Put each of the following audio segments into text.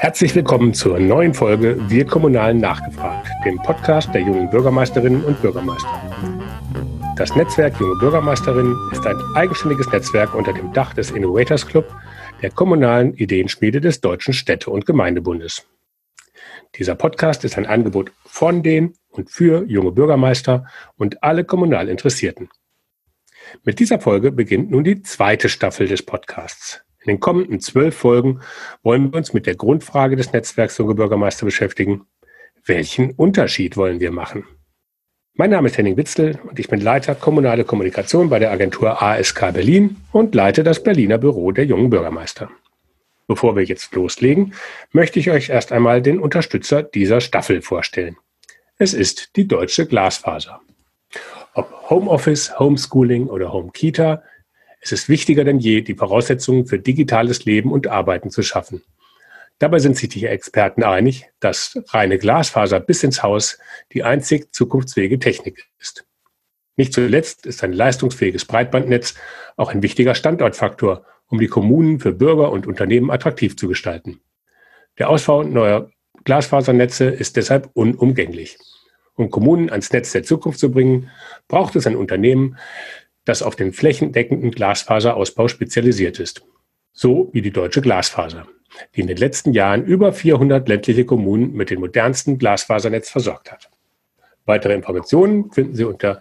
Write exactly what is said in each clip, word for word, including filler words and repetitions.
Herzlich willkommen zur neuen Folge Wir Kommunalen nachgefragt, dem Podcast der jungen Bürgermeisterinnen und Bürgermeister. Das Netzwerk Junge Bürgermeisterinnen ist ein eigenständiges Netzwerk unter dem Dach des Innovators Club, der kommunalen Ideenschmiede des Deutschen Städte- und Gemeindebundes. Dieser Podcast ist ein Angebot von den und für junge Bürgermeister und alle kommunal Interessierten. Mit dieser Folge beginnt nun die zweite Staffel des Podcasts. In den kommenden zwölf Folgen wollen wir uns mit der Grundfrage des Netzwerks Junge Bürgermeister beschäftigen. Welchen Unterschied wollen wir machen? Mein Name ist Henning Witzel und ich bin Leiter Kommunale Kommunikation bei der Agentur A S K Berlin und leite das Berliner Büro der jungen Bürgermeister. Bevor wir jetzt loslegen, möchte ich euch erst einmal den Unterstützer dieser Staffel vorstellen. Es ist die Deutsche Glasfaser. Ob Homeoffice, Homeschooling oder Home-Kita, es ist wichtiger denn je, die Voraussetzungen für digitales Leben und Arbeiten zu schaffen. Dabei sind sich die Experten einig, dass reine Glasfaser bis ins Haus die einzig zukunftsfähige Technik ist. Nicht zuletzt ist ein leistungsfähiges Breitbandnetz auch ein wichtiger Standortfaktor, um die Kommunen für Bürger und Unternehmen attraktiv zu gestalten. Der Ausbau neuer Glasfasernetze ist deshalb unumgänglich. Um Kommunen ans Netz der Zukunft zu bringen, braucht es ein Unternehmen, das auf den flächendeckenden Glasfaserausbau spezialisiert ist. So wie die Deutsche Glasfaser, die in den letzten Jahren über vierhundert ländliche Kommunen mit dem modernsten Glasfasernetz versorgt hat. Weitere Informationen finden Sie unter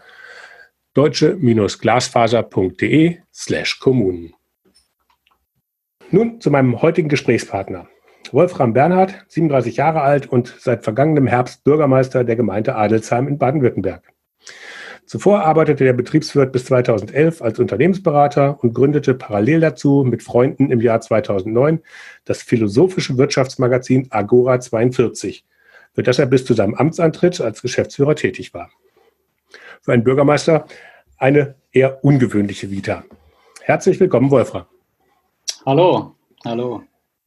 deutsche-glasfaser.de slash Kommunen. Nun zu meinem heutigen Gesprächspartner. Wolfram Bernhard, siebenunddreißig Jahre alt und seit vergangenem Herbst Bürgermeister der Gemeinde Adelsheim in Baden-Württemberg. Zuvor arbeitete der Betriebswirt bis zweitausendelf als Unternehmensberater und gründete parallel dazu mit Freunden im Jahr zweitausendneun das philosophische Wirtschaftsmagazin Agora zweiundvierzig, für das er bis zu seinem Amtsantritt als Geschäftsführer tätig war. Für einen Bürgermeister eine eher ungewöhnliche Vita. Herzlich willkommen, Wolfram. Hallo, hallo.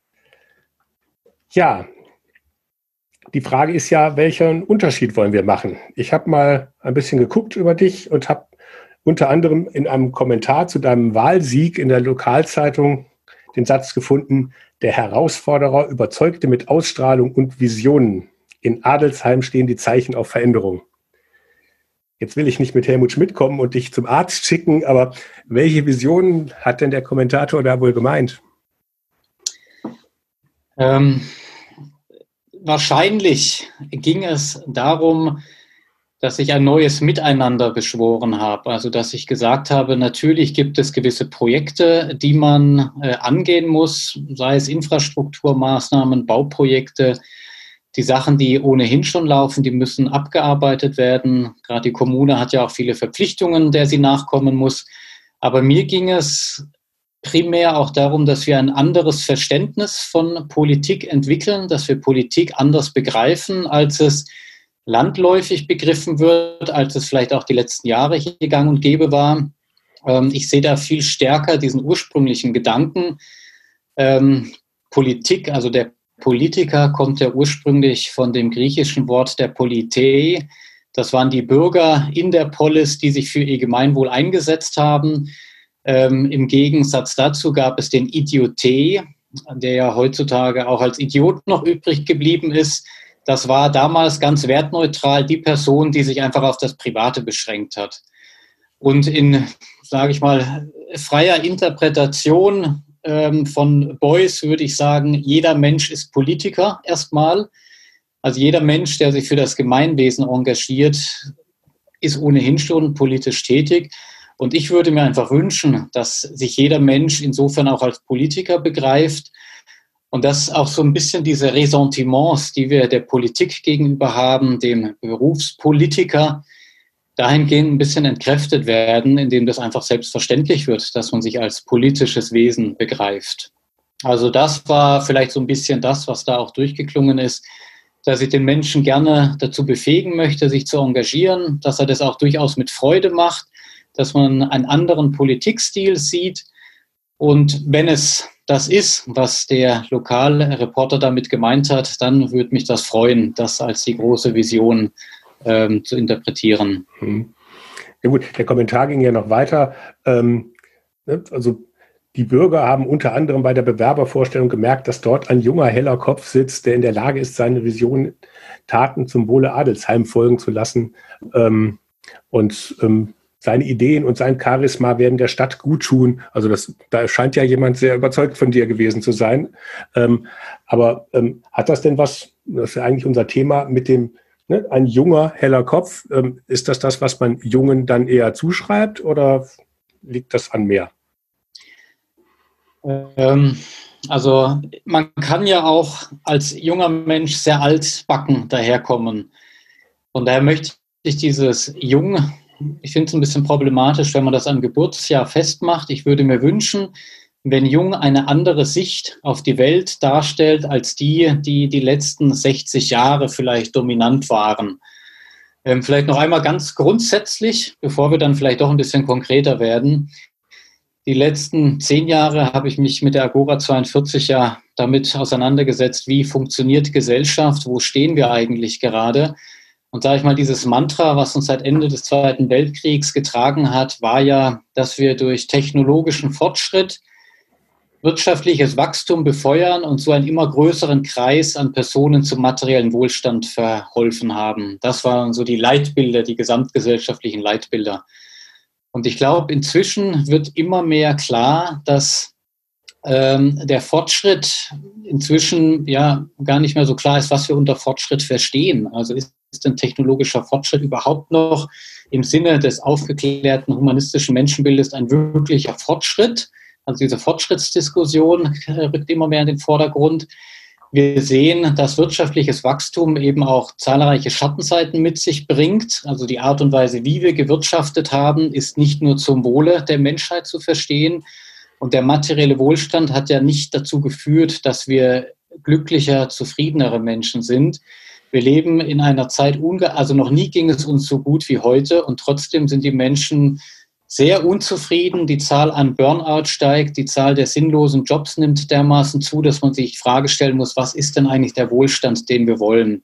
Ja, die Frage ist ja, welchen Unterschied wollen wir machen? Ich habe mal ein bisschen geguckt über dich und habe unter anderem in einem Kommentar zu deinem Wahlsieg in der Lokalzeitung den Satz gefunden: Der Herausforderer überzeugte mit Ausstrahlung und Visionen. In Adelsheim stehen die Zeichen auf Veränderung. Jetzt will ich nicht mit Helmut Schmidt kommen und dich zum Arzt schicken, aber welche Visionen hat denn der Kommentator da wohl gemeint? Ähm, wahrscheinlich ging es darum, dass ich ein neues Miteinander beschworen habe. Also dass ich gesagt habe, natürlich gibt es gewisse Projekte, die man äh, angehen muss, sei es Infrastrukturmaßnahmen, Bauprojekte. Die Sachen, die ohnehin schon laufen, die müssen abgearbeitet werden. Gerade die Kommune hat ja auch viele Verpflichtungen, der sie nachkommen muss. Aber mir ging es primär auch darum, dass wir ein anderes Verständnis von Politik entwickeln, dass wir Politik anders begreifen, als es landläufig begriffen wird, als es vielleicht auch die letzten Jahre hier gang und gäbe war. Ich sehe da viel stärker diesen ursprünglichen Gedanken. Politik, also der Politiker kommt ja ursprünglich von dem griechischen Wort der Politei. Das waren die Bürger in der Polis, die sich für ihr Gemeinwohl eingesetzt haben. Ähm, Im Gegensatz dazu gab es den Idiotei, der ja heutzutage auch als Idiot noch übrig geblieben ist. Das war damals ganz wertneutral die Person, die sich einfach auf das Private beschränkt hat. Und in, sage ich mal, freier Interpretation ähm, von Beuys würde ich sagen, jeder Mensch ist Politiker erstmal. Also jeder Mensch, der sich für das Gemeinwesen engagiert, ist ohnehin schon politisch tätig. Und ich würde mir einfach wünschen, dass sich jeder Mensch insofern auch als Politiker begreift und dass auch so ein bisschen diese Ressentiments, die wir der Politik gegenüber haben, dem Berufspolitiker, dahingehend ein bisschen entkräftet werden, indem das einfach selbstverständlich wird, dass man sich als politisches Wesen begreift. Also das war vielleicht so ein bisschen das, was da auch durchgeklungen ist, dass ich den Menschen gerne dazu befähigen möchte, sich zu engagieren, dass er das auch durchaus mit Freude macht, dass man einen anderen Politikstil sieht. Und wenn es das ist, was der lokale Reporter damit gemeint hat, dann würde mich das freuen, das als die große Vision ähm, zu interpretieren. Ja gut, der Kommentar ging ja noch weiter. Ähm, also die Bürger haben unter anderem bei der Bewerbervorstellung gemerkt, dass dort ein junger, heller Kopf sitzt, der in der Lage ist, seine Vision Taten zum Wohle Adelsheim folgen zu lassen. Ähm, und ähm, seine Ideen und sein Charisma werden der Stadt gut tun. Also das, da scheint ja jemand sehr überzeugt von dir gewesen zu sein. Ähm, aber ähm, hat das denn was, das ist ja eigentlich unser Thema, mit dem, ne, ein junger, heller Kopf, ähm, ist das das, was man Jungen dann eher zuschreibt oder liegt das an mehr? Ähm, also man kann ja auch als junger Mensch sehr altbacken daherkommen. Von daher möchte ich dieses Jung, ich finde es ein bisschen problematisch, wenn man das am Geburtsjahr festmacht. Ich würde mir wünschen, wenn Jung eine andere Sicht auf die Welt darstellt, als die, die die letzten sechzig Jahre vielleicht dominant waren. Ähm, vielleicht noch einmal ganz grundsätzlich, bevor wir dann vielleicht doch ein bisschen konkreter werden. Die letzten zehn Jahre habe ich mich mit der Agora zweiundvierzig ja damit auseinandergesetzt, wie funktioniert Gesellschaft, wo stehen wir eigentlich gerade. Und sage ich mal, dieses Mantra, was uns seit Ende des Zweiten Weltkriegs getragen hat, war ja, dass wir durch technologischen Fortschritt wirtschaftliches Wachstum befeuern und so einen immer größeren Kreis an Personen zum materiellen Wohlstand verholfen haben. Das waren so die Leitbilder, die gesamtgesellschaftlichen Leitbilder. Und ich glaube, inzwischen wird immer mehr klar, dass ähm, der Fortschritt inzwischen ja gar nicht mehr so klar ist, was wir unter Fortschritt verstehen. Also ist, ist ein technologischer Fortschritt überhaupt noch im Sinne des aufgeklärten humanistischen Menschenbildes ein wirklicher Fortschritt? Also diese Fortschrittsdiskussion rückt immer mehr in den Vordergrund. Wir sehen, dass wirtschaftliches Wachstum eben auch zahlreiche Schattenseiten mit sich bringt. Also die Art und Weise, wie wir gewirtschaftet haben, ist nicht nur zum Wohle der Menschheit zu verstehen. Und der materielle Wohlstand hat ja nicht dazu geführt, dass wir glücklicher, zufriedenere Menschen sind. Wir leben in einer Zeit, unge- also noch nie ging es uns so gut wie heute. Und trotzdem sind die Menschen sehr unzufrieden. Die Zahl an Burnout steigt, die Zahl der sinnlosen Jobs nimmt dermaßen zu, dass man sich die Frage stellen muss, was ist denn eigentlich der Wohlstand, den wir wollen?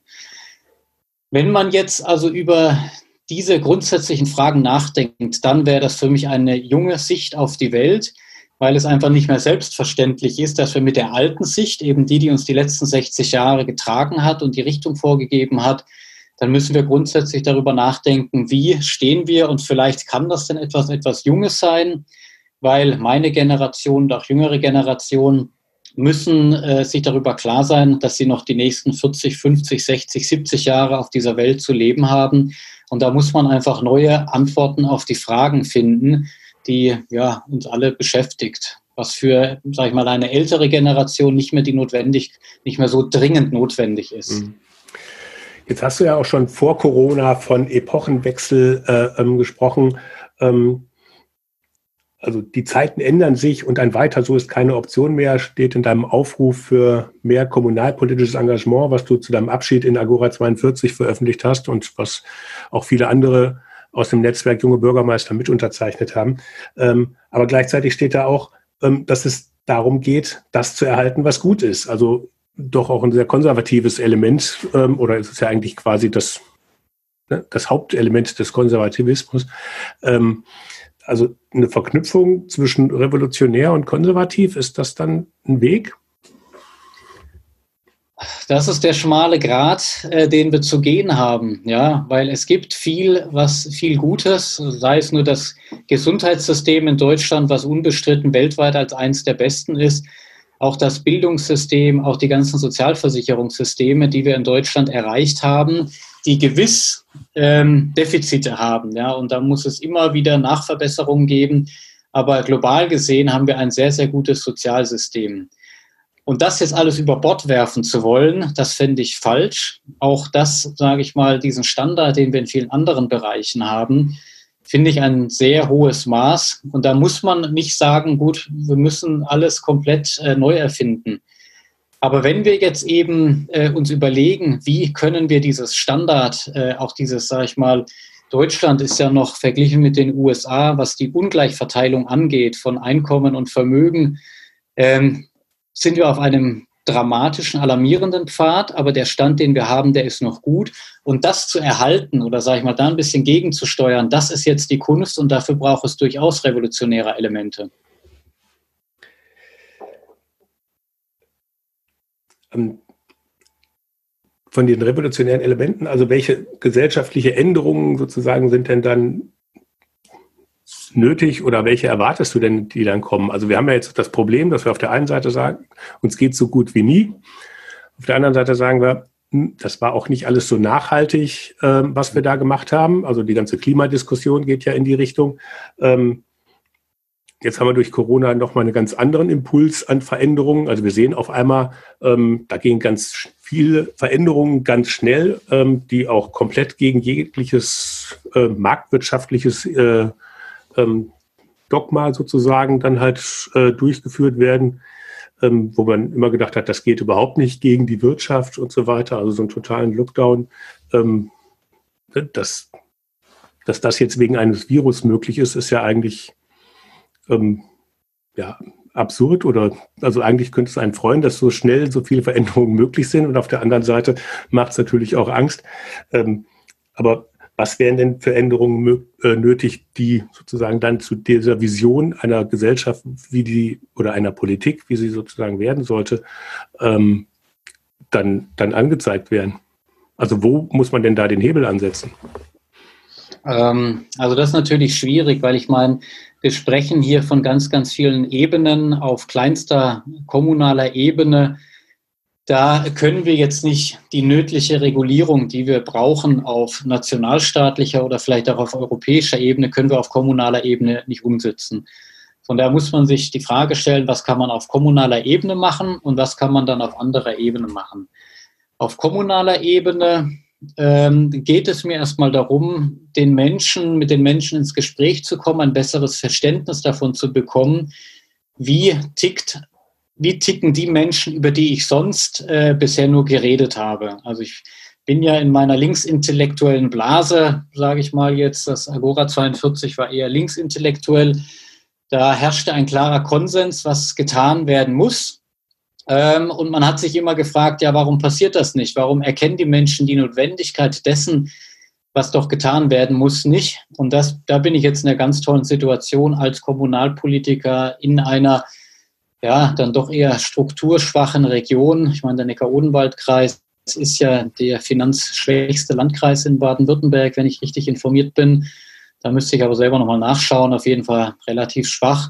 Wenn man jetzt also über diese grundsätzlichen Fragen nachdenkt, dann wäre das für mich eine junge Sicht auf die Welt, weil es einfach nicht mehr selbstverständlich ist, dass wir mit der alten Sicht, eben die, die uns die letzten sechzig Jahre getragen hat und die Richtung vorgegeben hat, dann müssen wir grundsätzlich darüber nachdenken, wie stehen wir, und vielleicht kann das denn etwas, etwas Junges sein, weil meine Generation und auch jüngere Generationen müssen äh, sich darüber klar sein, dass sie noch die nächsten vierzig, fünfzig, sechzig, siebzig Jahre auf dieser Welt zu leben haben. Und da muss man einfach neue Antworten auf die Fragen finden, die ja, uns alle beschäftigt. Was für, sag ich mal, eine ältere Generation nicht mehr die notwendig, nicht mehr so dringend notwendig ist. Mhm. Jetzt hast du ja auch schon vor Corona von Epochenwechsel äh, ähm, gesprochen. Ähm, also die Zeiten ändern sich und ein Weiter so ist keine Option mehr, steht in deinem Aufruf für mehr kommunalpolitisches Engagement, was du zu deinem Abschied in Agora zweiundvierzig veröffentlicht hast und was auch viele andere aus dem Netzwerk Junge Bürgermeister mit unterzeichnet haben. Ähm, aber gleichzeitig steht da auch, ähm, dass es darum geht, das zu erhalten, was gut ist. Also doch auch ein sehr konservatives Element, ähm, oder es ist ja eigentlich quasi das, ne, das Hauptelement des Konservativismus. Ähm, also eine Verknüpfung zwischen revolutionär und konservativ, ist das dann ein Weg? Das ist der schmale Grat, äh, den wir zu gehen haben, ja, weil es gibt viel, was viel Gutes, sei es nur das Gesundheitssystem in Deutschland, was unbestritten weltweit als eines der besten ist, auch das Bildungssystem, auch die ganzen Sozialversicherungssysteme, die wir in Deutschland erreicht haben, die gewiss ähm, Defizite haben, ja, und da muss es immer wieder Nachverbesserungen geben, aber global gesehen haben wir ein sehr, sehr gutes Sozialsystem. Und das jetzt alles über Bord werfen zu wollen, das fände ich falsch. Auch das, sage ich mal, diesen Standard, den wir in vielen anderen Bereichen haben, finde ich ein sehr hohes Maß. Und da muss man nicht sagen, gut, wir müssen alles komplett äh, neu erfinden. Aber wenn wir jetzt eben äh, uns überlegen, wie können wir dieses Standard, äh, auch dieses, sage ich mal, Deutschland ist ja noch verglichen mit den U S A, was die Ungleichverteilung angeht von Einkommen und Vermögen, ähm, sind wir auf einem dramatischen, alarmierenden Pfad, aber der Stand, den wir haben, der ist noch gut. Und das zu erhalten oder, sage ich mal, da ein bisschen gegenzusteuern, das ist jetzt die Kunst und dafür braucht es durchaus revolutionäre Elemente. ähm, von den revolutionären Elementen, also welche gesellschaftliche Änderungen sozusagen sind denn dann nötig oder welche erwartest du denn, die dann kommen? Also wir haben ja jetzt das Problem, dass wir auf der einen Seite sagen, uns geht so gut wie nie. Auf der anderen Seite sagen wir, das war auch nicht alles so nachhaltig, ähm, was wir da gemacht haben. Also die ganze Klimadiskussion geht ja in die Richtung. Ähm, jetzt haben wir durch Corona nochmal einen ganz anderen Impuls an Veränderungen. Also wir sehen auf einmal, ähm, da gehen ganz viele Veränderungen ganz schnell, ähm, die auch komplett gegen jegliches äh, marktwirtschaftliches äh, ähm, Dogma sozusagen dann halt äh, durchgeführt werden. Ähm, wo man immer gedacht hat, das geht überhaupt nicht gegen die Wirtschaft und so weiter, also so einen totalen Lockdown. Ähm, dass, dass das jetzt wegen eines Virus möglich ist, ist ja eigentlich ähm, ja, absurd oder also eigentlich könnte es einen freuen, dass so schnell so viele Veränderungen möglich sind und auf der anderen Seite macht es natürlich auch Angst. Ähm, aber was wären denn für Änderungen äh, nötig, die sozusagen dann zu dieser Vision einer Gesellschaft, wie die oder einer Politik, wie sie sozusagen werden sollte, ähm, dann, dann angezeigt werden? Also wo muss man denn da den Hebel ansetzen? Ähm, also das ist natürlich schwierig, weil ich meine, wir sprechen hier von ganz, ganz vielen Ebenen auf kleinster kommunaler Ebene. Da können wir jetzt nicht die nötige Regulierung, die wir brauchen auf nationalstaatlicher oder vielleicht auch auf europäischer Ebene, können wir auf kommunaler Ebene nicht umsetzen. Von daher muss man sich die Frage stellen, was kann man auf kommunaler Ebene machen und was kann man dann auf anderer Ebene machen. Auf kommunaler Ebene ähm, geht es mir erstmal darum, den Menschen, mit den Menschen ins Gespräch zu kommen, ein besseres Verständnis davon zu bekommen, wie tickt Wie ticken die Menschen, über die ich sonst äh, bisher nur geredet habe? Also ich bin ja in meiner linksintellektuellen Blase, sage ich mal jetzt, das Agora zweiundvierzig war eher linksintellektuell. Da herrschte ein klarer Konsens, was getan werden muss. Ähm, und man hat sich immer gefragt, ja, warum passiert das nicht? Warum erkennen die Menschen die Notwendigkeit dessen, was doch getan werden muss, nicht? Und das, da bin ich jetzt in einer ganz tollen Situation als Kommunalpolitiker in einer ja, dann doch eher strukturschwachen Region. Ich meine, der Neckar-Odenwald-Kreis ist ja der finanzschwächste Landkreis in Baden-Württemberg, wenn ich richtig informiert bin. Da müsste ich aber selber nochmal nachschauen, auf jeden Fall relativ schwach.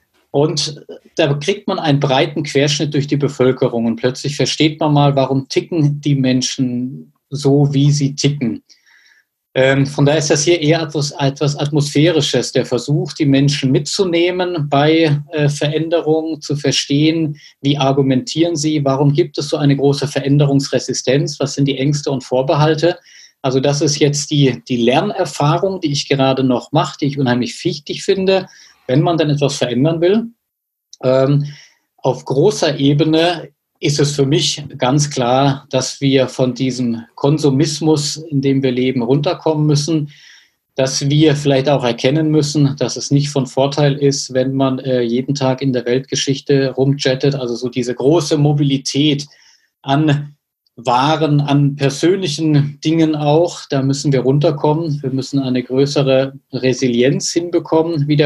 Und da kriegt man einen breiten Querschnitt durch die Bevölkerung und plötzlich versteht man mal, warum ticken die Menschen so, wie sie ticken. Ähm, von daher ist das hier eher etwas, etwas Atmosphärisches, der Versuch, die Menschen mitzunehmen bei äh, Veränderungen, zu verstehen, wie argumentieren sie, warum gibt es so eine große Veränderungsresistenz, was sind die Ängste und Vorbehalte. Also das ist jetzt die, die Lernerfahrung, die ich gerade noch mache, die ich unheimlich wichtig finde, wenn man dann etwas verändern will. Ähm, auf großer Ebene ist es für mich ganz klar, dass wir von diesem Konsumismus, in dem wir leben, runterkommen müssen, dass wir vielleicht auch erkennen müssen, dass es nicht von Vorteil ist, wenn man äh, jeden Tag in der Weltgeschichte rumjettet, also so diese große Mobilität an Waren, an persönlichen Dingen auch, da müssen wir runterkommen. Wir müssen eine größere Resilienz hinbekommen, wie der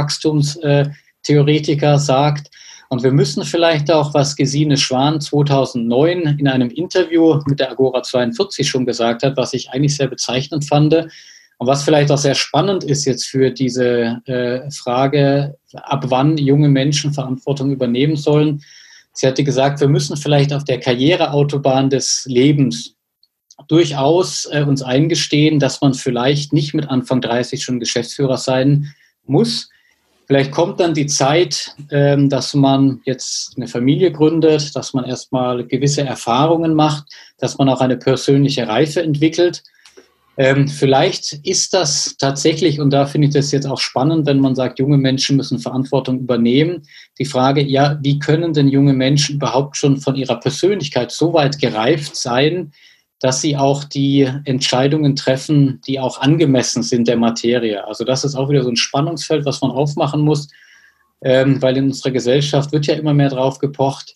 Postwachstumstheoretiker sagt. Und wir müssen vielleicht auch, was Gesine Schwan zweitausendneun in einem Interview mit der Agora zweiundvierzig schon gesagt hat, was ich eigentlich sehr bezeichnend fand und was vielleicht auch sehr spannend ist jetzt für diese äh, Frage, ab wann junge Menschen Verantwortung übernehmen sollen. Sie hatte gesagt, wir müssen vielleicht auf der Karriereautobahn des Lebens durchaus äh, uns eingestehen, dass man vielleicht nicht mit Anfang dreißig schon Geschäftsführer sein muss. Vielleicht kommt dann die Zeit, ähm, dass man jetzt eine Familie gründet, dass man erstmal gewisse Erfahrungen macht, dass man auch eine persönliche Reife entwickelt. Ähm, vielleicht ist das tatsächlich, und da finde ich das jetzt auch spannend, wenn man sagt, junge Menschen müssen Verantwortung übernehmen. Die Frage, ja, wie können denn junge Menschen überhaupt schon von ihrer Persönlichkeit so weit gereift sein, dass sie auch die Entscheidungen treffen, die auch angemessen sind der Materie. Also das ist auch wieder so ein Spannungsfeld, was man aufmachen muss, ähm, weil in unserer Gesellschaft wird ja immer mehr drauf gepocht.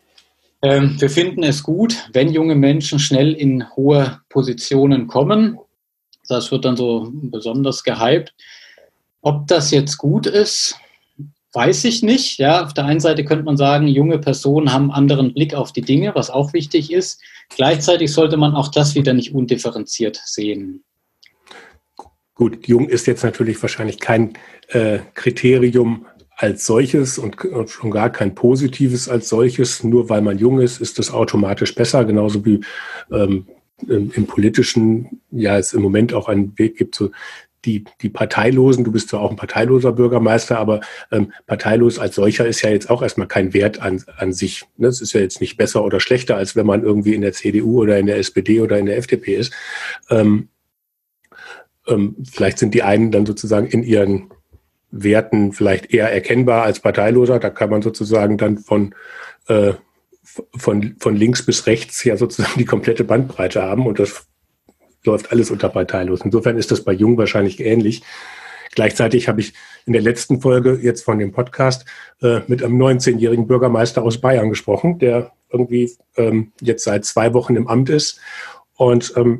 Ähm, wir finden es gut, wenn junge Menschen schnell in hohe Positionen kommen. Das wird dann so besonders gehypt. Ob das jetzt gut ist, weiß ich nicht. Ja, auf der einen Seite könnte man sagen, junge Personen haben einen anderen Blick auf die Dinge, was auch wichtig ist. Gleichzeitig sollte man auch das wieder nicht undifferenziert sehen. Gut, jung ist jetzt natürlich wahrscheinlich kein äh, Kriterium als solches und, und schon gar kein positives als solches. Nur weil man jung ist, ist das automatisch besser. Genauso wie ähm, im, im Politischen ja es im Moment auch einen Weg gibt, so die, die Parteilosen. Du bist zwar auch ein parteiloser Bürgermeister, aber ähm, parteilos als solcher ist ja jetzt auch erstmal kein Wert an, an sich. Das ist ja jetzt nicht besser oder schlechter, als wenn man irgendwie in der C D U oder in der S P D oder in der F D P ist. Ähm, ähm, vielleicht sind die einen dann sozusagen in ihren Werten vielleicht eher erkennbar als parteiloser. Da kann man sozusagen dann von, äh, von, von links bis rechts ja sozusagen die komplette Bandbreite haben und das läuft alles unter parteilos. Insofern ist das bei Jung wahrscheinlich ähnlich. Gleichzeitig habe ich in der letzten Folge jetzt von dem Podcast äh, mit einem neunzehnjährigen Bürgermeister aus Bayern gesprochen, der irgendwie ähm, jetzt seit zwei Wochen im Amt ist und ähm,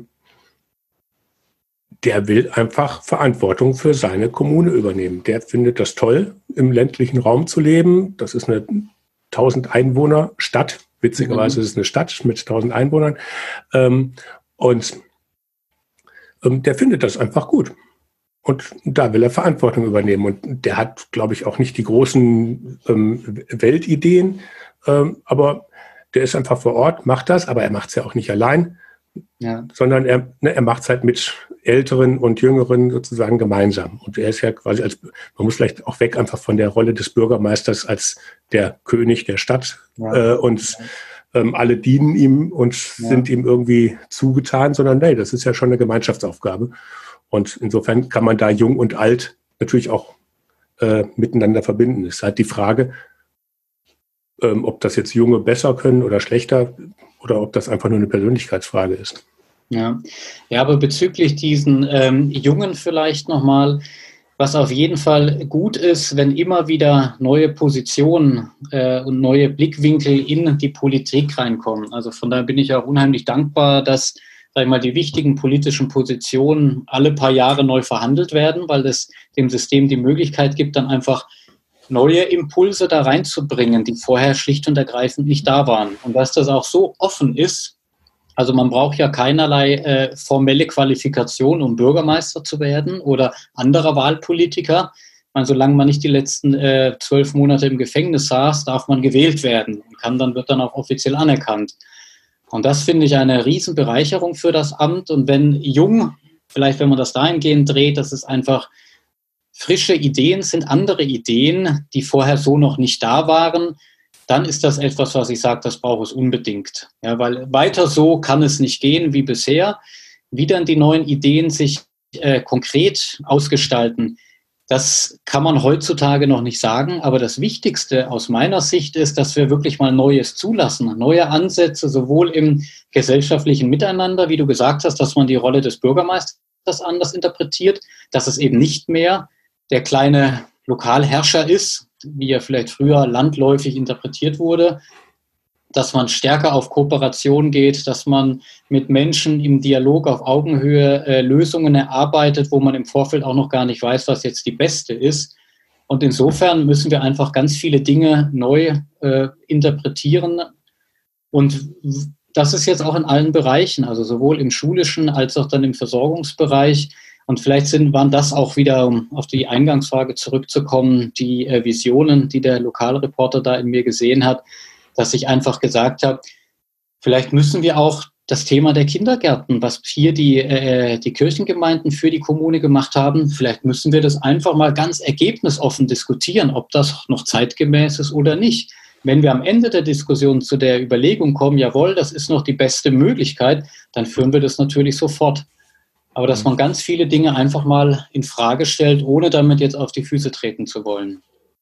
der will einfach Verantwortung für seine Kommune übernehmen. Der findet das toll, im ländlichen Raum zu leben. Das ist eine tausend Einwohner Stadt. Witzigerweise mhm. ist es eine Stadt mit tausend Einwohnern. Ähm, und ähm, der findet das einfach gut. Und da will er Verantwortung übernehmen. Und der hat, glaube ich, auch nicht die großen ähm, Weltideen. Ähm, aber der ist einfach vor Ort, macht das. Aber er macht es ja auch nicht allein. Ja. Sondern er, ne, er macht es halt mit Älteren und Jüngeren sozusagen gemeinsam. Und er ist ja quasi als, man muss vielleicht auch weg einfach von der Rolle des Bürgermeisters als der König der Stadt. Ja. Äh, und ähm, alle dienen ihm und ja. sind ihm irgendwie zugetan, sondern nee, das ist ja schon eine Gemeinschaftsaufgabe. Und insofern kann man da jung und alt natürlich auch äh, miteinander verbinden. Es ist halt die Frage, ähm, ob das jetzt Junge besser können oder schlechter oder ob das einfach nur eine Persönlichkeitsfrage ist. Ja, ja, aber bezüglich diesen ähm, Jungen vielleicht nochmal, was auf jeden Fall gut ist, wenn immer wieder neue Positionen äh, und neue Blickwinkel in die Politik reinkommen. Also von daher bin ich auch unheimlich dankbar, dass, sag ich mal, die wichtigen politischen Positionen alle paar Jahre neu verhandelt werden, weil das dem System die Möglichkeit gibt, dann einfach neue Impulse da reinzubringen, die vorher schlicht und ergreifend nicht da waren. Und dass das auch so offen ist, also man braucht ja keinerlei äh, formelle Qualifikation, um Bürgermeister zu werden oder anderer Wahlpolitiker. meine, solange man nicht die letzten äh, zwölf Monate im Gefängnis saß, darf man gewählt werden und kann dann, wird dann auch offiziell anerkannt. Und das finde ich eine Riesenbereicherung für das Amt. Und wenn jung, vielleicht wenn man das dahingehend dreht, dass es einfach frische Ideen sind, andere Ideen, die vorher so noch nicht da waren, dann ist das etwas, was ich sage, das braucht es unbedingt. Ja, weil weiter so kann es nicht gehen wie bisher. Wie dann die neuen Ideen sich äh, konkret ausgestalten, das kann man heutzutage noch nicht sagen. Aber das Wichtigste aus meiner Sicht ist, dass wir wirklich mal Neues zulassen. Neue Ansätze, sowohl im gesellschaftlichen Miteinander, wie du gesagt hast, dass man die Rolle des Bürgermeisters anders interpretiert, dass es eben nicht mehr der kleine Lokalherrscher ist, wie er vielleicht früher landläufig interpretiert wurde, dass man stärker auf Kooperation geht, dass man mit Menschen im Dialog auf Augenhöhe äh, Lösungen erarbeitet, wo man im Vorfeld auch noch gar nicht weiß, was jetzt die beste ist. Und insofern müssen wir einfach ganz viele Dinge neu äh, interpretieren. Und das ist jetzt auch in allen Bereichen, also sowohl im schulischen als auch dann im Versorgungsbereich. Und vielleicht sind, waren das auch wieder, um auf die Eingangsfrage zurückzukommen, die äh, Visionen, die der Lokalreporter da in mir gesehen hat, dass ich einfach gesagt habe, vielleicht müssen wir auch das Thema der Kindergärten, was hier die, äh, die Kirchengemeinden für die Kommune gemacht haben, vielleicht müssen wir das einfach mal ganz ergebnisoffen diskutieren, ob das noch zeitgemäß ist oder nicht. Wenn wir am Ende der Diskussion zu der Überlegung kommen, jawohl, das ist noch die beste Möglichkeit, dann führen wir das natürlich sofort. Aber dass man ganz viele Dinge einfach mal in Frage stellt, ohne damit jetzt auf die Füße treten zu wollen.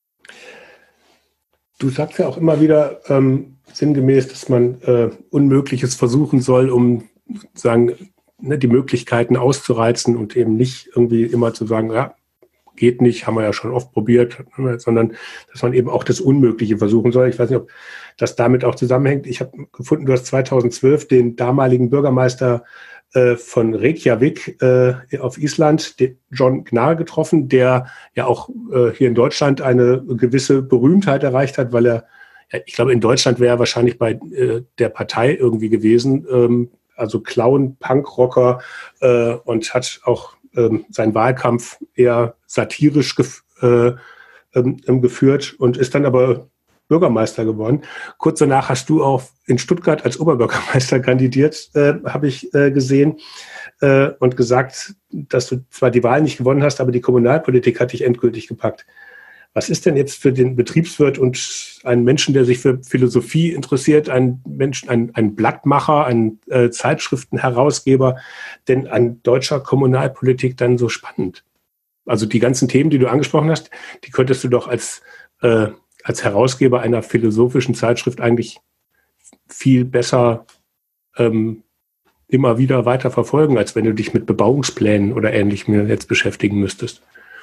Du sagst ja auch immer wieder ähm, sinngemäß, dass man äh, Unmögliches versuchen soll, um sozusagen ne, die Möglichkeiten auszureizen und eben nicht irgendwie immer zu sagen, ja, geht nicht, haben wir ja schon oft probiert, sondern dass man eben auch das Unmögliche versuchen soll. Ich weiß nicht, ob das damit auch zusammenhängt. Ich habe gefunden, du hast zweitausendzwölf den damaligen Bürgermeister äh, von Reykjavik äh, auf Island, den John Gnarr, getroffen, der ja auch äh, hier in Deutschland eine gewisse Berühmtheit erreicht hat, weil er, ja, ich glaube, in Deutschland wäre er wahrscheinlich bei äh, der Partei irgendwie gewesen, ähm, also Clown, Punkrocker, äh, und hat auch ähm, seinen Wahlkampf eher satirisch gef- äh, ähm, geführt und ist dann aber Bürgermeister geworden. Kurz danach hast du auch in Stuttgart als Oberbürgermeister kandidiert, äh, habe ich äh, gesehen, äh, und gesagt, dass du zwar die Wahl nicht gewonnen hast, aber die Kommunalpolitik hat dich endgültig gepackt. Was ist denn jetzt für den Betriebswirt und einen Menschen, der sich für Philosophie interessiert, einen Menschen, einen, einen Blattmacher, einen äh, Zeitschriftenherausgeber, denn an deutscher Kommunalpolitik dann so spannend? Also die ganzen Themen, die du angesprochen hast, die könntest du doch als äh, als Herausgeber einer philosophischen Zeitschrift eigentlich viel besser ähm, immer wieder weiter verfolgen, als wenn du dich mit Bebauungsplänen oder Ähnlichem jetzt beschäftigen müsstest.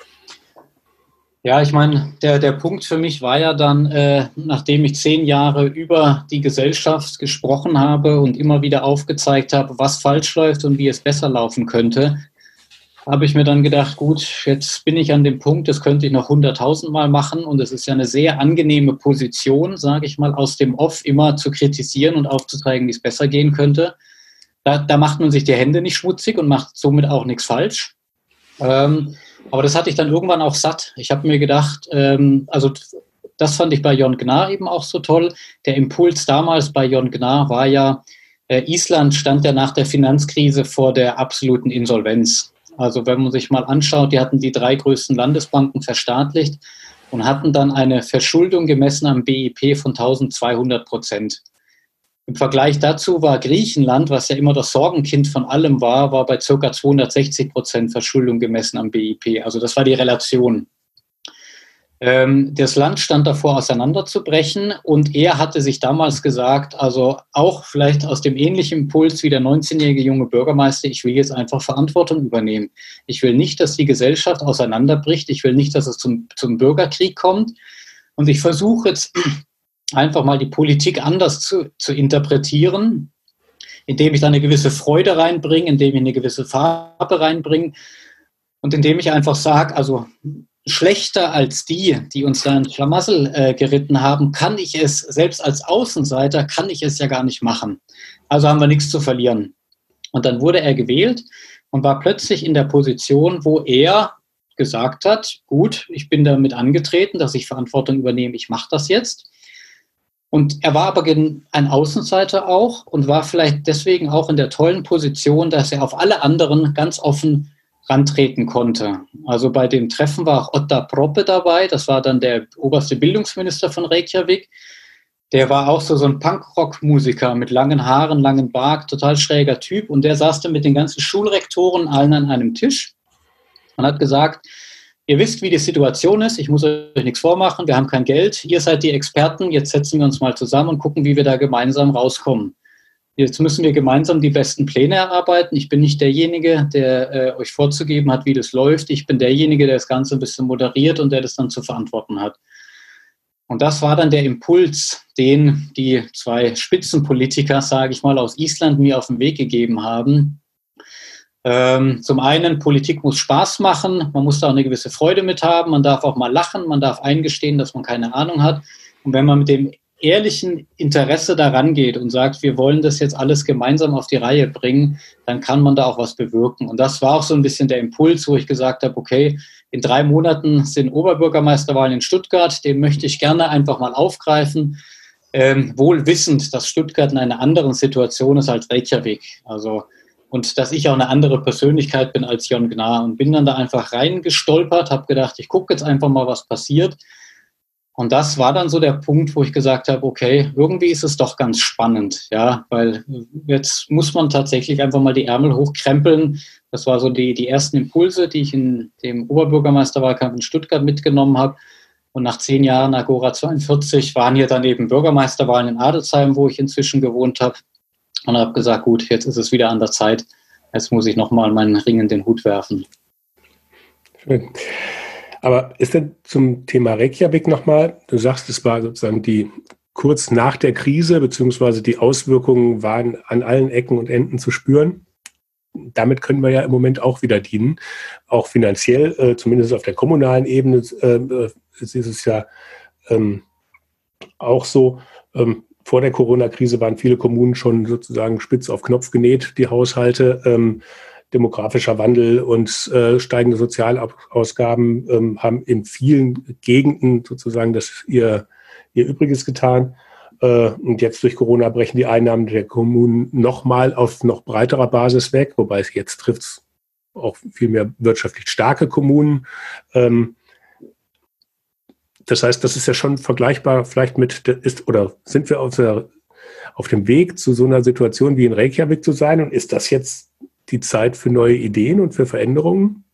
Ja, ich meine, der, der Punkt für mich war ja dann, äh, nachdem ich zehn Jahre über die Gesellschaft gesprochen habe und immer wieder aufgezeigt habe, was falsch läuft und wie es besser laufen könnte, habe ich mir dann gedacht, gut, jetzt bin ich an dem Punkt, das könnte ich noch hunderttausend Mal machen und es ist ja eine sehr angenehme Position, sage ich mal, aus dem Off immer zu kritisieren und aufzuzeigen, wie es besser gehen könnte. Da, da macht man sich die Hände nicht schmutzig und macht somit auch nichts falsch. Ähm, aber das hatte ich dann irgendwann auch satt. Ich habe mir gedacht, ähm, also das fand ich bei John Gnarr eben auch so toll. Der Impuls damals bei John Gnarr war ja, äh, Island stand ja nach der Finanzkrise vor der absoluten Insolvenz. Also wenn man sich mal anschaut, die hatten die drei größten Landesbanken verstaatlicht und hatten dann eine Verschuldung gemessen am B I P von eintausendzweihundert Prozent. Im Vergleich dazu war Griechenland, was ja immer das Sorgenkind von allem war, war bei ca. zweihundertsechzig Prozent Verschuldung gemessen am B I P. Also das war die Relation. Ähm, das Land stand davor, auseinanderzubrechen und er hatte sich damals gesagt, also auch vielleicht aus dem ähnlichen Impuls wie der neunzehnjährige junge Bürgermeister, ich will jetzt einfach Verantwortung übernehmen. Ich will nicht, dass die Gesellschaft auseinanderbricht. Ich will nicht, dass es zum, zum Bürgerkrieg kommt. Und ich versuche jetzt einfach mal die Politik anders zu, zu interpretieren, indem ich da eine gewisse Freude reinbringe, indem ich eine gewisse Farbe reinbringe und indem ich einfach sage, also schlechter als die, die uns da in Schlamassel äh, geritten haben, kann ich es, selbst als Außenseiter, kann ich es ja gar nicht machen. Also haben wir nichts zu verlieren. Und dann wurde er gewählt und war plötzlich in der Position, wo er gesagt hat, gut, ich bin damit angetreten, dass ich Verantwortung übernehme, ich mache das jetzt. Und er war aber ein Außenseiter auch und war vielleicht deswegen auch in der tollen Position, dass er auf alle anderen ganz offen rantreten konnte. Also bei dem Treffen war auch Ottar Proppe dabei, das war dann der oberste Bildungsminister von Reykjavik. Der war auch so, so ein Punkrock-Musiker mit langen Haaren, langen Bart, total schräger Typ. Und der saß dann mit den ganzen Schulrektoren allen an einem Tisch und hat gesagt, ihr wisst, wie die Situation ist, ich muss euch nichts vormachen, wir haben kein Geld, ihr seid die Experten, jetzt setzen wir uns mal zusammen und gucken, wie wir da gemeinsam rauskommen. Jetzt müssen wir gemeinsam die besten Pläne erarbeiten. Ich bin nicht derjenige, der äh, euch vorzugeben hat, wie das läuft. Ich bin derjenige, der das Ganze ein bisschen moderiert und der das dann zu verantworten hat. Und das war dann der Impuls, den die zwei Spitzenpolitiker, sage ich mal, aus Island mir auf den Weg gegeben haben. Ähm, zum einen, Politik muss Spaß machen, man muss da auch eine gewisse Freude mit haben, man darf auch mal lachen, man darf eingestehen, dass man keine Ahnung hat. Und wenn man mit dem ehrlichen Interesse daran geht und sagt, wir wollen das jetzt alles gemeinsam auf die Reihe bringen, dann kann man da auch was bewirken. Und das war auch so ein bisschen der Impuls, wo ich gesagt habe, okay, in drei Monaten sind Oberbürgermeisterwahlen in Stuttgart, den möchte ich gerne einfach mal aufgreifen, ähm, wohl wissend, dass Stuttgart in einer anderen Situation ist als Reykjavik. Also, und dass ich auch eine andere Persönlichkeit bin als John Gnarr und bin dann da einfach reingestolpert, habe gedacht, ich gucke jetzt einfach mal, was passiert. Und das war dann so der Punkt, wo ich gesagt habe, okay, irgendwie ist es doch ganz spannend, ja, weil jetzt muss man tatsächlich einfach mal die Ärmel hochkrempeln. Das war so die, die ersten Impulse, die ich in dem Oberbürgermeisterwahlkampf in Stuttgart mitgenommen habe. Und nach zehn Jahren Agora zweiundvierzig waren hier dann eben Bürgermeisterwahlen in Adelsheim, wo ich inzwischen gewohnt habe. Und habe gesagt, gut, jetzt ist es wieder an der Zeit. Jetzt muss ich nochmal meinen Ring in den Hut werfen. Schön. Aber ist denn zum Thema Reykjavik nochmal, du sagst, es war sozusagen die kurz nach der Krise, beziehungsweise die Auswirkungen waren an allen Ecken und Enden zu spüren. damit können wir ja im Moment auch wieder dienen, auch finanziell, äh, zumindest auf der kommunalen Ebene äh, ist es ja ähm, auch so. Ähm, vor der Corona-Krise waren viele Kommunen schon sozusagen spitz auf Knopf genäht, die Haushalte. Ähm, demografischer Wandel und äh, steigende Sozialausgaben ähm, haben in vielen Gegenden sozusagen das ihr, ihr Übriges getan. Äh, und jetzt durch Corona brechen die Einnahmen der Kommunen nochmal auf noch breiterer Basis weg, wobei es jetzt trifft es auch viel mehr wirtschaftlich starke Kommunen. Ähm, das heißt, das ist ja schon vergleichbar vielleicht mit, ist, oder sind wir auf, der, auf dem Weg zu so einer Situation wie in Reykjavik zu sein? Und ist das jetzt die Zeit für neue Ideen und für Veränderungen?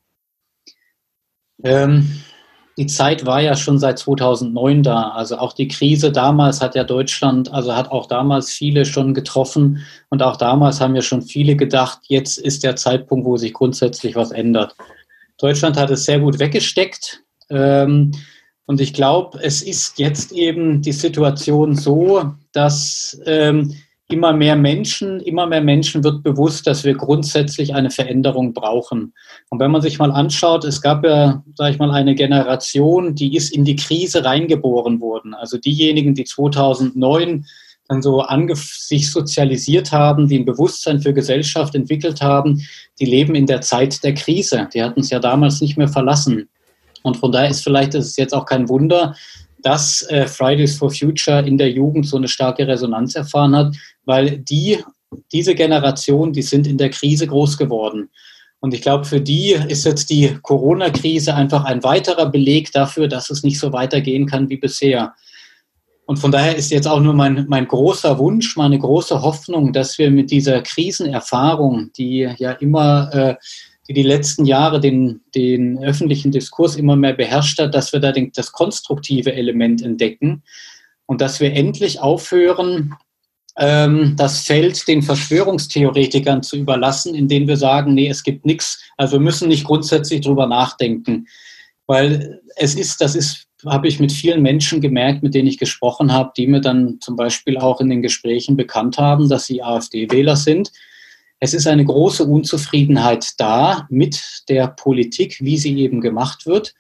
Ähm, die Zeit war ja schon seit zweitausendneun da. Also auch die Krise damals hat ja Deutschland, also hat auch damals viele schon getroffen. Und auch damals haben ja schon viele gedacht, jetzt ist der Zeitpunkt, wo sich grundsätzlich was ändert. Deutschland hat es sehr gut weggesteckt. Ähm, und ich glaube, es ist jetzt eben die Situation so, dass ähm, immer mehr Menschen, immer mehr Menschen wird bewusst, dass wir grundsätzlich eine Veränderung brauchen. Und wenn man sich mal anschaut, es gab ja, sage ich mal, eine Generation, die ist in die Krise reingeboren worden. Also diejenigen, die zweitausendneun dann so ange- sich sozialisiert haben, die ein Bewusstsein für Gesellschaft entwickelt haben, die leben in der Zeit der Krise. Die hatten es ja damals nicht mehr verlassen. Und von daher ist vielleicht, das ist jetzt auch kein Wunder, dass äh, Fridays for Future in der Jugend so eine starke Resonanz erfahren hat, weil die, diese Generation, die sind in der Krise groß geworden. Und ich glaube, für die ist jetzt die Corona-Krise einfach ein weiterer Beleg dafür, dass es nicht so weitergehen kann wie bisher. Und von daher ist jetzt auch nur mein, mein großer Wunsch, meine große Hoffnung, dass wir mit dieser Krisenerfahrung, die ja immer, äh, die die letzten Jahre den, den öffentlichen Diskurs immer mehr beherrscht hat, dass wir da den, das konstruktive Element entdecken und dass wir endlich aufhören, ähm, das Feld den Verschwörungstheoretikern zu überlassen, indem wir sagen, nee, es gibt nichts, also wir müssen nicht grundsätzlich drüber nachdenken. Weil es ist, das ist, habe ich mit vielen Menschen gemerkt, mit denen ich gesprochen habe, die mir dann zum Beispiel auch in den Gesprächen bekannt haben, dass sie AfD-Wähler sind. Es ist eine große Unzufriedenheit da mit der Politik, wie sie eben gemacht wird.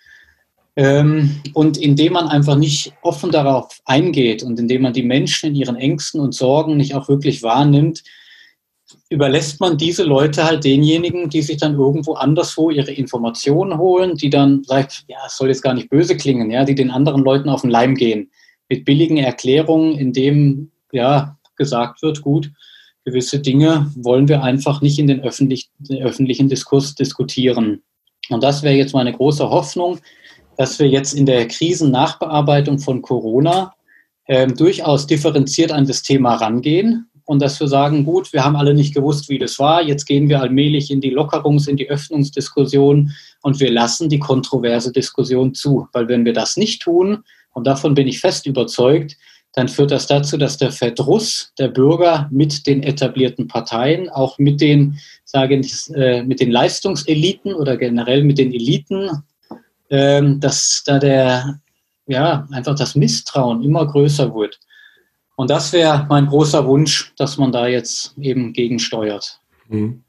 Und indem man einfach nicht offen darauf eingeht und indem man die Menschen in ihren Ängsten und Sorgen nicht auch wirklich wahrnimmt, überlässt man diese Leute halt denjenigen, die sich dann irgendwo anderswo ihre Informationen holen, die dann sagt, ja, es soll jetzt gar nicht böse klingen, ja, die den anderen Leuten auf den Leim gehen. Mit billigen Erklärungen, in dem ja gesagt wird, gut, gewisse Dinge wollen wir einfach nicht in den, öffentlich, den öffentlichen Diskurs diskutieren. Und das wäre jetzt meine große Hoffnung, dass wir jetzt in der Krisennachbearbeitung von Corona äh, durchaus differenziert an das Thema rangehen und dass wir sagen, gut, wir haben alle nicht gewusst, wie das war, jetzt gehen wir allmählich in die Lockerungs-, in die Öffnungsdiskussion und wir lassen die kontroverse Diskussion zu. Weil wenn wir das nicht tun, und davon bin ich fest überzeugt, dann führt das dazu, dass der Verdruss der Bürger mit den etablierten Parteien, auch mit den, sage ich, äh, mit den Leistungseliten oder generell mit den Eliten, ähm, dass da der, ja, einfach das Misstrauen immer größer wird. Und das wäre mein großer Wunsch, dass man da jetzt eben gegensteuert. Mhm.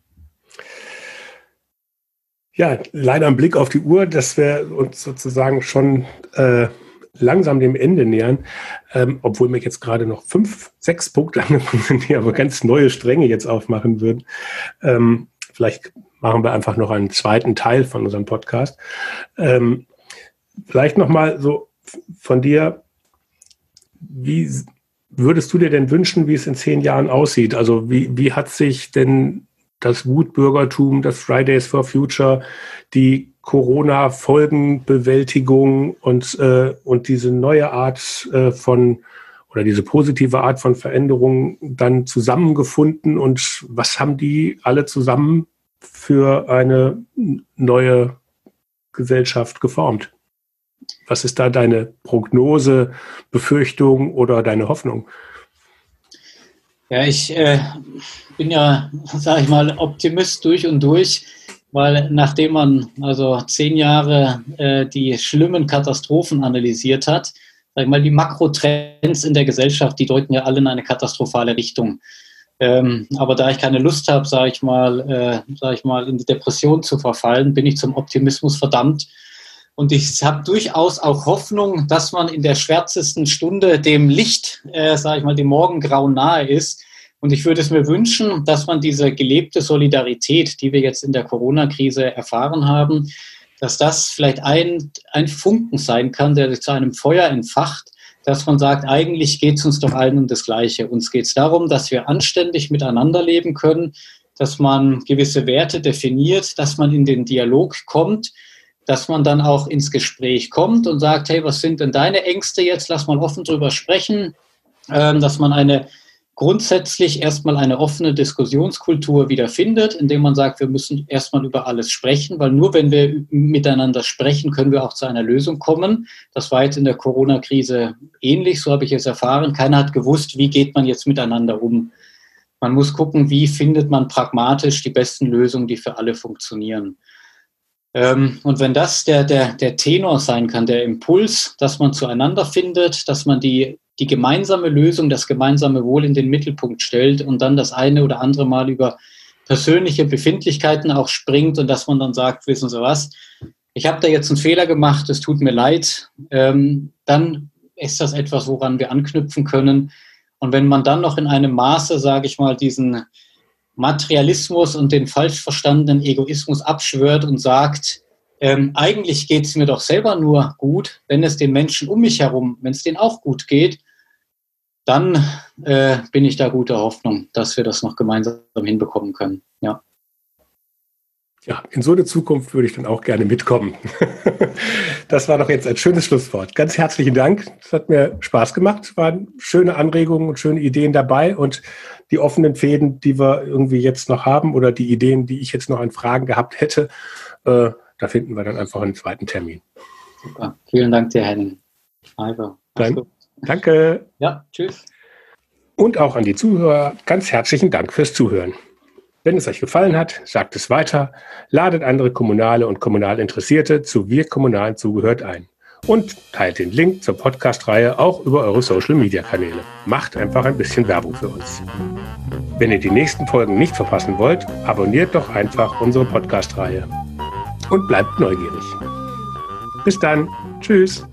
Ja, leider ein Blick auf die Uhr, dass wir uns sozusagen schon äh, langsam dem Ende nähern, ähm, obwohl mir jetzt gerade noch fünf, sechs Punkte angefangen sind, die aber ganz neue Stränge jetzt aufmachen würden. Ähm, vielleicht machen wir einfach noch einen zweiten Teil von unserem Podcast. Ähm, vielleicht nochmal so von dir, wie würdest du dir denn wünschen, wie es in zehn Jahren aussieht? Also wie, wie hat sich denn das Wutbürgertum, das Fridays for Future, die Corona-Folgenbewältigung und, äh, und diese neue Art äh, von oder diese positive Art von Veränderung dann zusammengefunden und was haben die alle zusammen für eine neue Gesellschaft geformt? Was ist da deine Prognose, Befürchtung oder deine Hoffnung? Ja, ich äh, bin ja, sage ich mal, Optimist durch und durch, weil nachdem man also zehn Jahre äh, die schlimmen Katastrophen analysiert hat, sag ich mal, die Makrotrends in der Gesellschaft, die deuten ja alle in eine katastrophale Richtung. Ähm, aber da ich keine Lust habe, sage ich mal, äh, sag ich mal, in die Depression zu verfallen, bin ich zum Optimismus verdammt. Und ich habe durchaus auch Hoffnung, dass man in der schwärzesten Stunde dem Licht, äh, sage ich mal, dem Morgengrauen nahe ist. Und ich würde es mir wünschen, dass man diese gelebte Solidarität, die wir jetzt in der Corona-Krise erfahren haben, dass das vielleicht ein, ein Funken sein kann, der sich zu einem Feuer entfacht, dass man sagt, eigentlich geht es uns doch allen um das Gleiche. Uns geht es darum, dass wir anständig miteinander leben können, dass man gewisse Werte definiert, dass man in den Dialog kommt, dass man dann auch ins Gespräch kommt und sagt, hey, was sind denn deine Ängste jetzt? Lass mal offen drüber sprechen, ähm, dass man eine grundsätzlich erstmal eine offene Diskussionskultur wiederfindet, indem man sagt, wir müssen erstmal über alles sprechen, weil nur wenn wir miteinander sprechen, können wir auch zu einer Lösung kommen. Das war jetzt in der Corona-Krise ähnlich, so habe ich es erfahren. Keiner hat gewusst, wie geht man jetzt miteinander um. Man muss gucken, wie findet man pragmatisch die besten Lösungen, die für alle funktionieren. Und wenn das der, der, der Tenor sein kann, der Impuls, dass man zueinander findet, dass man die, die gemeinsame Lösung, das gemeinsame Wohl in den Mittelpunkt stellt und dann das eine oder andere Mal über persönliche Befindlichkeiten auch springt und dass man dann sagt, wissen Sie was, ich habe da jetzt einen Fehler gemacht, es tut mir leid, ähm, dann ist das etwas, woran wir anknüpfen können. Und wenn man dann noch in einem Maße, sage ich mal, diesen Materialismus und den falsch verstandenen Egoismus abschwört und sagt, ähm, eigentlich geht es mir doch selber nur gut, wenn es den Menschen um mich herum, wenn es denen auch gut geht, dann äh, bin ich da guter Hoffnung, dass wir das noch gemeinsam hinbekommen können. Ja. Ja, in so eine Zukunft würde ich dann auch gerne mitkommen. Das war doch jetzt ein schönes Schlusswort. Ganz herzlichen Dank. Es hat mir Spaß gemacht. Es waren schöne Anregungen und schöne Ideen dabei. Und die offenen Fäden, die wir irgendwie jetzt noch haben oder die Ideen, die ich jetzt noch an Fragen gehabt hätte, äh, da finden wir dann einfach einen zweiten Termin. Super. Vielen Dank dir, Henning. Also, dann, danke. Ja, tschüss. Und auch an die Zuhörer ganz herzlichen Dank fürs Zuhören. Wenn es euch gefallen hat, sagt es weiter, ladet andere Kommunale und kommunal Interessierte zu Wir Kommunalen zugehört ein und teilt den Link zur Podcast-Reihe auch über eure Social-Media-Kanäle. Macht einfach ein bisschen Werbung für uns. Wenn ihr die nächsten Folgen nicht verpassen wollt, abonniert doch einfach unsere Podcast-Reihe und bleibt neugierig. Bis dann. Tschüss.